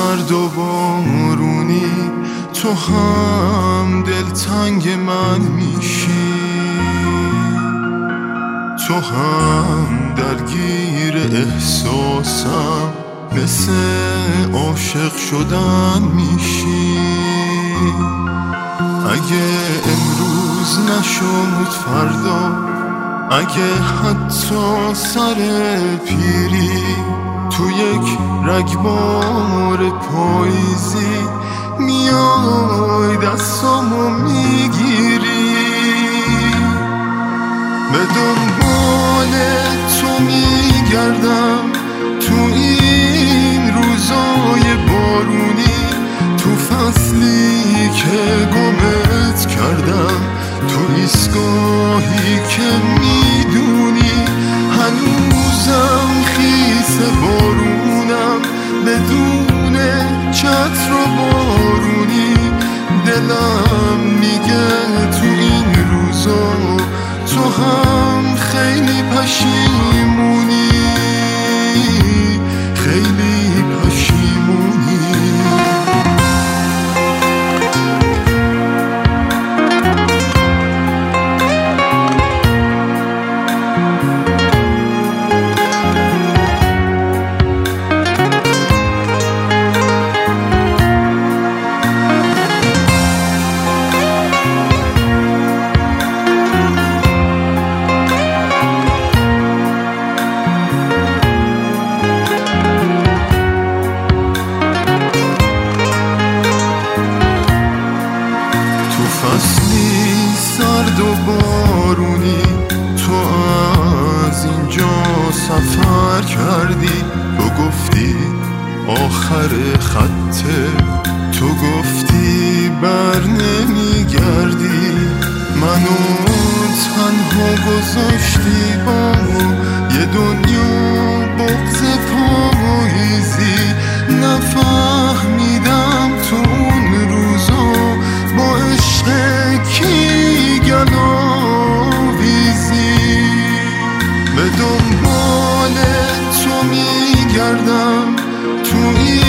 سرد و بارونی تو هم دلتنگ من میشی، تو هم درگیر احساسم، مثل عاشق شدن میشی. اگه امروز نشد فردا، اگه حتی سر پیری تو یک رگبار پاییزی میای دستامو میگیری، به دنبال تو میگردم تو این روزای بارونی، تو فصلی که گمت کردم، تو ایستگاهی که میدونی هنوزم خیس بارونم، بدون چتر و بارونی دلم میگه تو این روزا تو هم خیلی پشیمونی، خیلی پشیمونی. فصلی سرد و بارونی تو از اینجا سفر کردی، تو گفتی آخر خطه، تو گفتی بر نمیگردی، منو تنها گذاشتی با یه دنیا بغض پاییزی. نفهمیدم تو اون روزا با عشق کی گلاویزی، به دنبال تو میگردم تو این